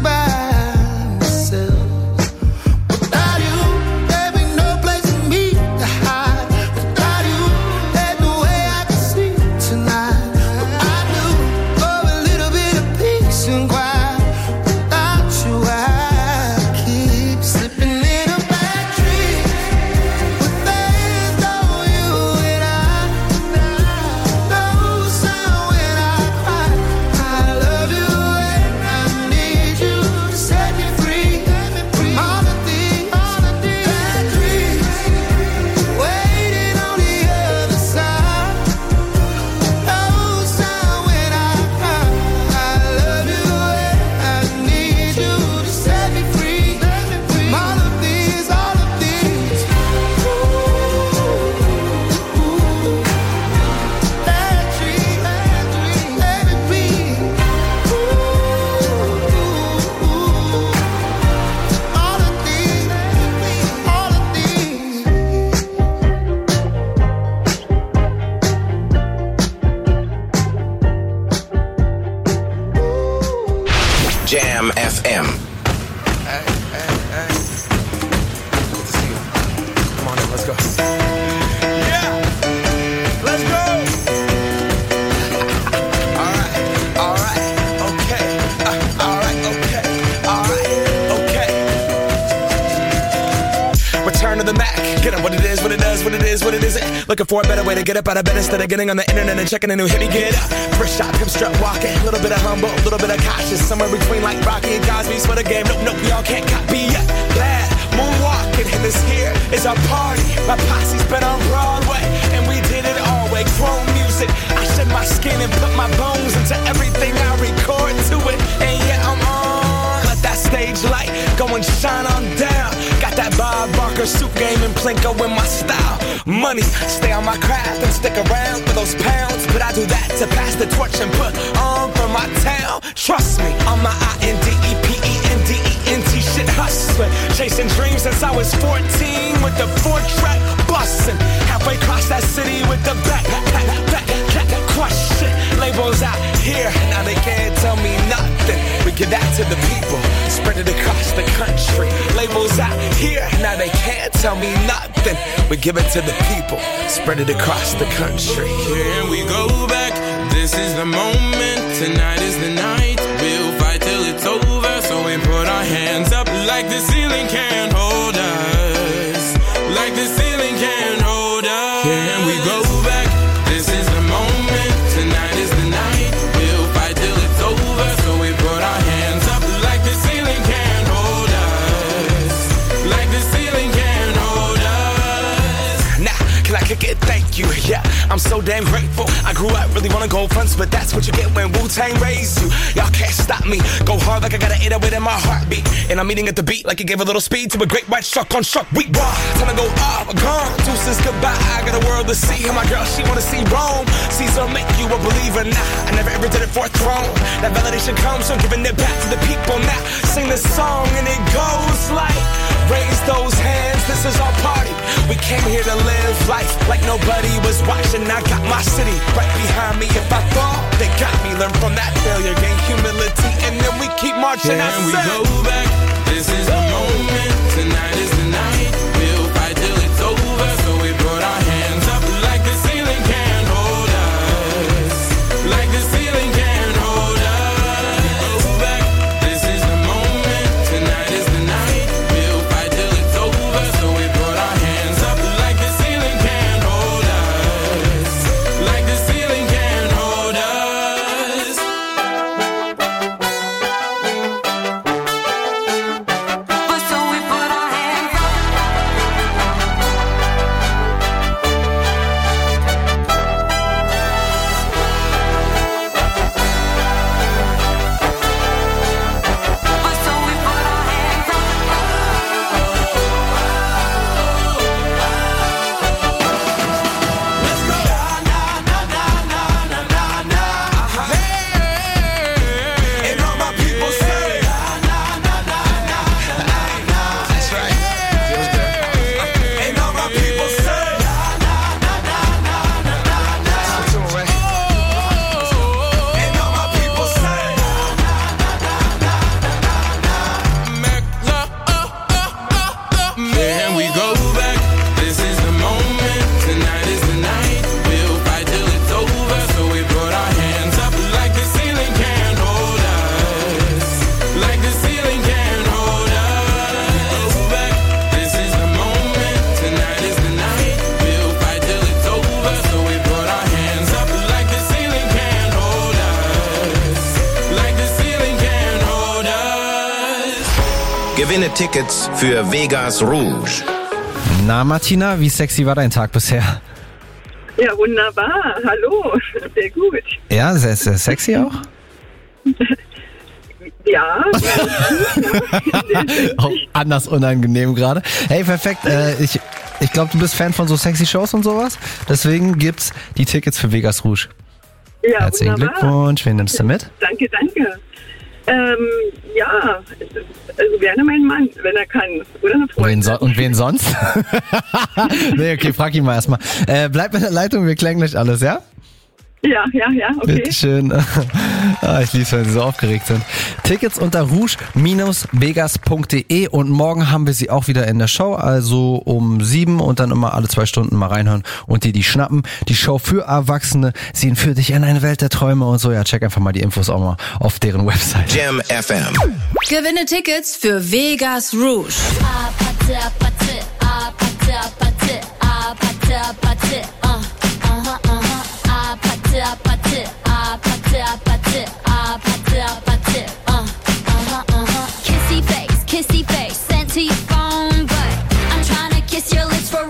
by myself. Without you, there be no place for me to hide. Without you, there's no way I can sleep tonight. But I do for a little bit of peace and quiet. Without you, I keep slipping in a bad dream. But there's no you and I. No sound when I cry. I love you and I need you to set me free. From all the things, bad dreams, waiting on the other side. No sound when I cry. I love you and I need you to set me free. From all of these, bad dreams, let it be. All of these. Jam FM. Hey. Good to see you. Come on in, let's go. Yeah, let's go. All right, okay. Okay. Return to the Mac. Get up what it is, what it does, what it is, what it isn't. Looking for a better way to get up out of bed instead of getting on the internet and checking a new hit. Me get up. First shot, come strut walking. A little bit of humble, a little bit of cautious. Somewhere between like Rocky and Cosby's for the game. Nope, y'all can't copy yet. Glad moonwalking, and this here is our party. My posse's been on Broadway, and we did it all way. Chrome music. I shed my skin and put my bones into everything I record to it. And yeah, I'm on. Let that stage light go and shine on down. Got that Bob Barker suit game and Plinko in my style. Money, stay on my craft and stick around for those pounds. But I do that to pass the torch and put on for my town. Trust me, on my INDEPENDENT shit hustling. Chasing dreams since I was 14 with the 4-track bustin'. Halfway across that city with the back crush shit. Labels out here, now they can't tell me nothing. We give that to the people, spread it across the country. Labels out here, now they can't tell me nothing. We give it to the people, spread it across the country. Here we go back, this is the moment, tonight is the night. We'll fight till it's over, so we put our hands up like the ceiling can't hold us. Like the ceiling can't hold us. Here we go back, this is the moment, tonight is the night. We'll fight till it's over, so we put our hands up like the ceiling can't hold us. Like the ceiling can't hold us. Now, can I kick it? Thank you, yeah, I'm so damn grateful. I grew up really wanna go fronts, but that's what you get when Wu-Tang raised you. Y'all can't stop me, go hard like I got an 808 in my heartbeat. And I'm eating at the beat like it gave a little speed to a great white shark on shark week. Raw, time to go off, gone, deuces goodbye. I got a world to see, and my girl, she wanna see Rome. Caesar make you a believer, nah, I never ever did it for a throne. That validation comes from giving it back to the people. Now, sing this song and it goes like, raise those hands, this is our party. We came here to live life like nobody was watching. I got my city right behind me. If I fall, they got me. Learn from that failure, gain humility, and then we keep marching. And we go back, this is the moment, tonight is the night. We'll fight till it's over, so we put our hands up like the ceiling can't hold us. Like the ceiling can't hold us. Go back, this is the moment, tonight is the night. We'll fight till it's over, so we put our hands up like the ceiling can't hold us. Like the ceiling can't hold us. But so we put our hands up. But so we put our hands up. Let's go. And all my people say, that's right. And all my people say, and all my people say, Here we go back, this is the moment, tonight is the night. We'll fight till it's over, so we put our hands up like the ceiling can't hold us. Like the ceiling can't hold us. Go back, this is the moment, tonight is the night. We'll fight till it's over, so we put our hands up like the ceiling can't hold us. Like the ceiling can't hold us. Gewinne Tickets für Vegas Rouge. Na Martina, wie sexy war dein Tag bisher? Ja, wunderbar. Hallo. Sehr gut. Ja, sehr, sehr sexy auch? Ja. Auch anders unangenehm gerade. Hey, perfekt. Ich glaube, du bist Fan von so sexy Shows und sowas. Deswegen gibt's die Tickets für Vegas Rouge. Ja, Herzlichen wunderbar. Glückwunsch. Wen nimmst du mit? Danke, danke. Ja, also gerne mein Mann, wenn er kann. Oder eine Freundin. Und wen sonst? Nee, okay, frag ihn mal erstmal. Bleib in der Leitung, wir klären gleich alles, ja? Ja, okay. Bitteschön. Ich lieb's, wenn sie so aufgeregt sind. Tickets unter rouge-vegas.de und morgen haben wir sie auch wieder in der Show, also um 7 und dann immer alle 2 Stunden mal reinhören und die schnappen. Die Show für Erwachsene, sie entführt dich in eine Welt der Träume und so. Ja, check einfach mal die Infos auch mal auf deren Website. Jam FM. Gewinne Tickets für Vegas Rouge.